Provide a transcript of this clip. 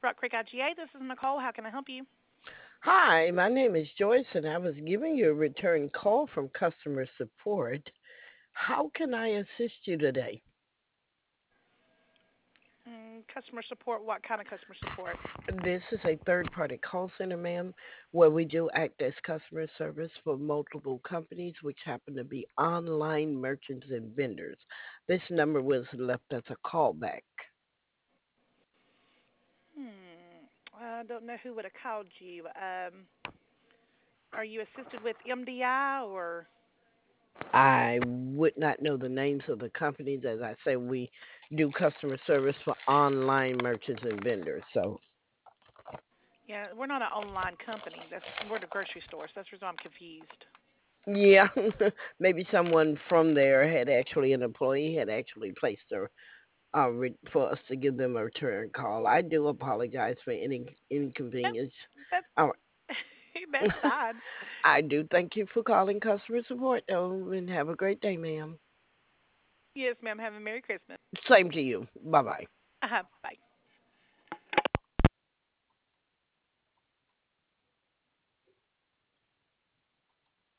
Rock Creek IGA. This is Nicole. How can I help you? Hi, my name is Joyce, and I was giving you a return call from customer support. How can I assist you today? Customer support. What kind of customer support? This is a third party call center, ma'am, where we do act as customer service for multiple companies, which happen to be online merchants and vendors. This number was left as a callback. I don't know who would have called you. Are you assisted with MDI or? I would not know the names of the companies. As I say, we do customer service for online merchants and vendors. So Yeah, we're not an online company. We're the grocery store, so that's the reason I'm confused. yeah, maybe someone from there had actually, an employee had actually placed for us to give them a return call. I do apologize for any That, inconvenience. that All that's right. fine. I do thank you for calling customer support, though, and have a great day, ma'am. Yes, ma'am. Have a Merry Christmas. Same to you. Bye bye. Bye.